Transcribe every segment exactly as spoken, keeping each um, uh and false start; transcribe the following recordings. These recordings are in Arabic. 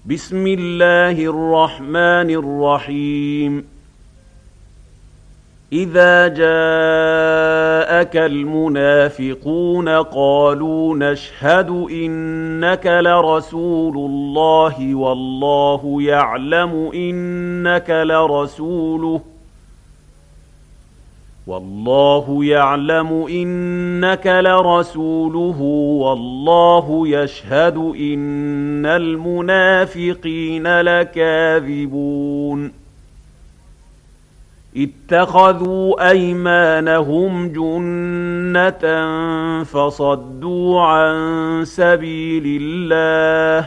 بسم الله الرحمن الرحيم إذا جاءك المنافقون قالوا نشهد إنك لرسول الله والله يعلم إنك لرسوله والله يعلم إنك لرسوله والله يشهد إن المنافقين لكاذبون اتخذوا أيمانهم جنة فصدوا عن سبيل الله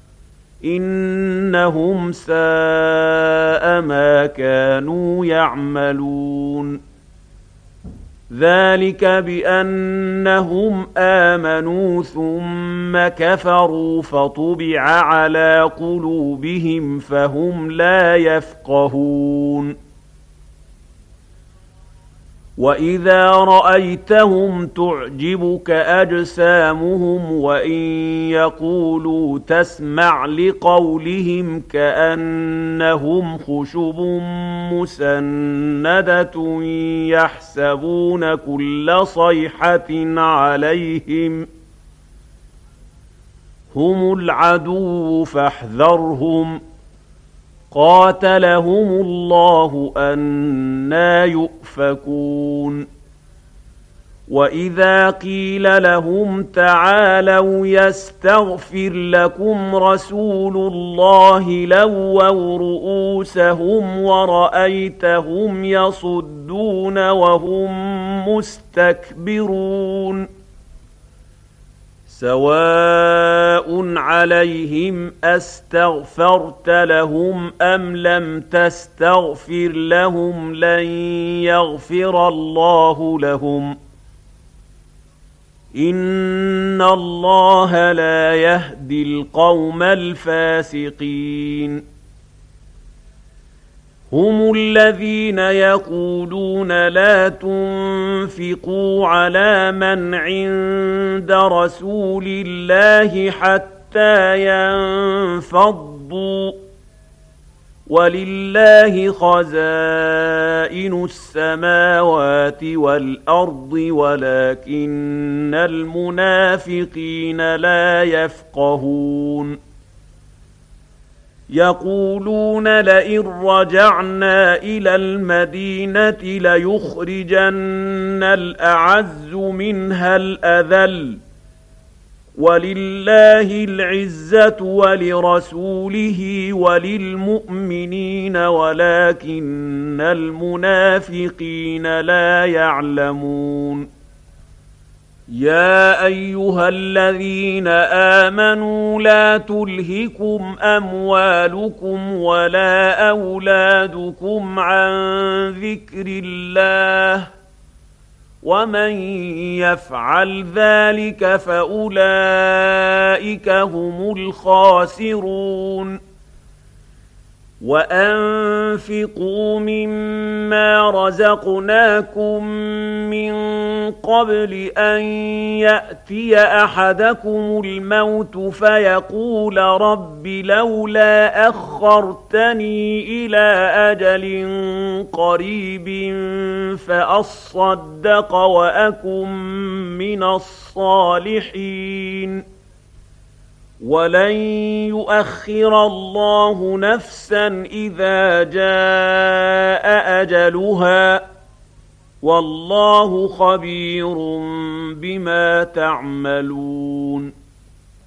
إنهم ساء ما كانوا يعملون ذلك بأنهم آمنوا ثم كفروا فطبع على قلوبهم فهم لا يفقهون وإذا رأيتهم تعجبك أجسامهم وإن يقولوا تسمع لقولهم كأنهم خشب مسندة يحسبون كل صيحة عليهم هم العدو فاحذرهم قاتلهم الله أنى يؤفكون وإذا قيل لهم تعالوا يستغفر لكم رسول الله لووا رؤوسهم ورأيتهم يصدون وهم مستكبرون سواء عليهم أستغفرت لهم أم لم تستغفر لهم لن يغفر الله لهم إن الله لا يهدي القوم الفاسقين هم الذين يقولون لا تنفقوا على من عند رسول الله حتى ينفضوا ولله خزائن السماوات والأرض ولكن المنافقين لا يفقهون يقولون لئن رجعنا إلى المدينة ليخرجن الأعز منها الأذل ولله العزة ولرسوله وللمؤمنين ولكن المنافقين لا يعلمون يا أيها الذين آمنوا لا تلهكم أموالكم ولا أولادكم عن ذكر الله ومن يفعل ذلك فأولئك هم الخاسرون وأنفقوا مما رزقناكم من قبل أن يأتي أحدكم الموت فيقول رب لولا أخرتني إلى أجل قريب فأصدق وأكن من الصالحين ولن يؤخر الله نفسا إذا جاء أجلها والله خبير بما تعملون